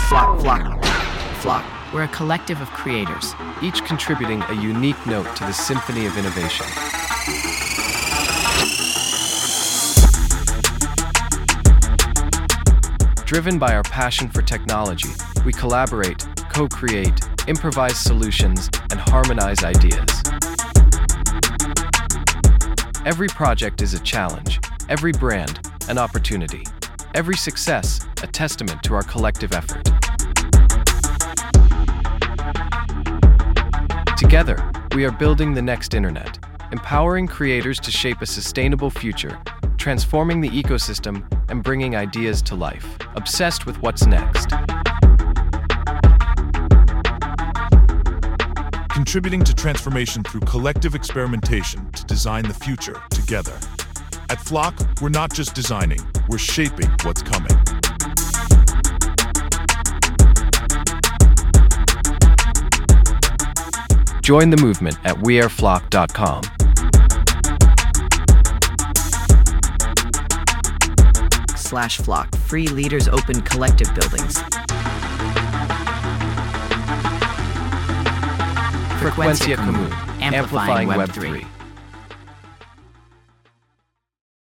Flock. We're a collective of creators, each contributing a unique note to the symphony of innovation. Driven by our passion for technology, we collaborate, co-create, improvise solutions, and harmonize ideas. Every project is a challenge, every brand, an opportunity, every success, a testament to our collective effort. Together, we are building the next internet, empowering creators to shape a sustainable future, transforming the ecosystem, and bringing ideas to life. Obsessed with what's next. Contributing to transformation through collective experimentation to design the future together. At Flock, we're not just designing, we're shaping what's coming. Join the movement at weareflock.com. /Flock. Free leaders open collective buildings. Frecuencia Común, amplifying Web3.